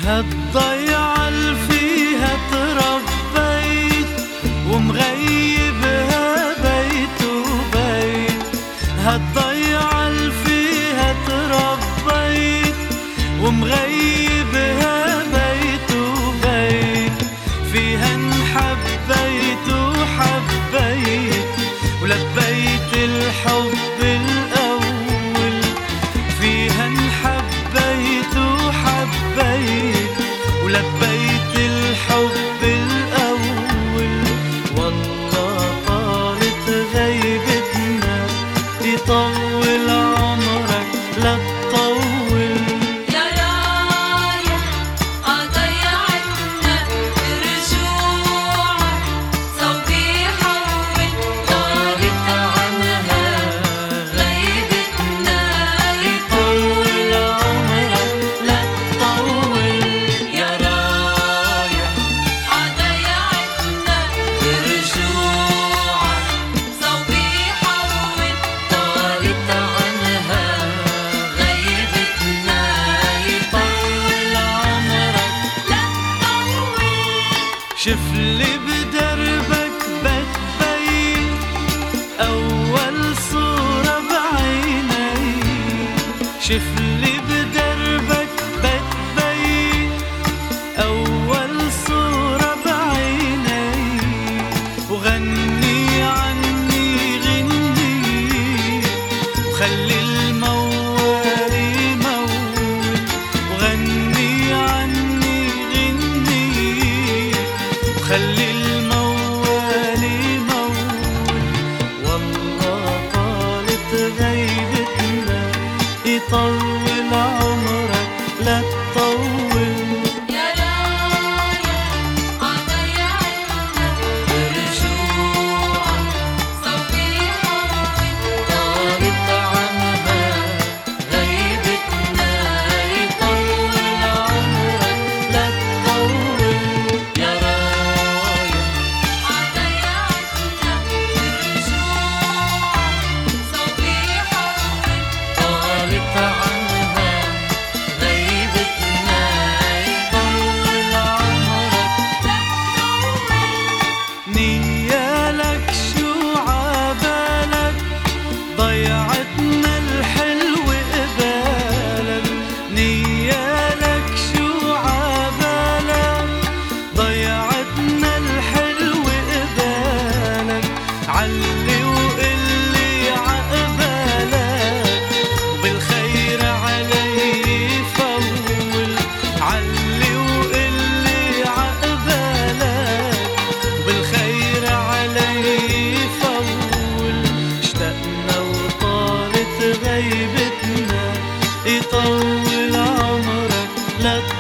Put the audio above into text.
هالضيعة اللي فيها تربيت ومغيبها بيت وبيت، هالضيعة اللي فيها تربيت ومغيبها بيت وبيت، فيها انحبيت وحبيت ولبيت الحب الأول، فيها انحبيت وحبيت ولبيت الحب الأول. والله طالت غيبتنا يطول عمرك لا تطول. يا رايح ضيعتنا رجوعك صوبي حول، طالت عنها غيبتنا يطول عمرك لا تطول. يا رايح ضيعتنا رجوعك صوبي حول، طالت عنها غيبتنا يطول عمرك لا تطول. شف لي بدربك بتبين أول صورة بعيني، شف لي بدربك بتبين أول صورة بعيني، وغني عني غني وخلي الموال يمول، وغني عني غني وخلي الموال يمول. والله طالت غيبتنا يطول عمرك لا تطول. يا رايح ضيعتنا رجوعك صوبي حول، طالت عنها غيبتنا يطول عمرك لا تطول. يا رايح ضيعتنا رجوعك صوبي حول، طالت عنها غيبتنا يطول عمرك لا تطول. نيالك شو عبالك ضيعتنا الحلو قبالك، نيالك شو عبالك ضيعتنا الحلو قبالك، علي وقلي عقبالك وبالخير علي فول، علي وقلي عقبالك وبالخير علي فول. اشتقنا وطالت غيبتنا يطول عمرك لا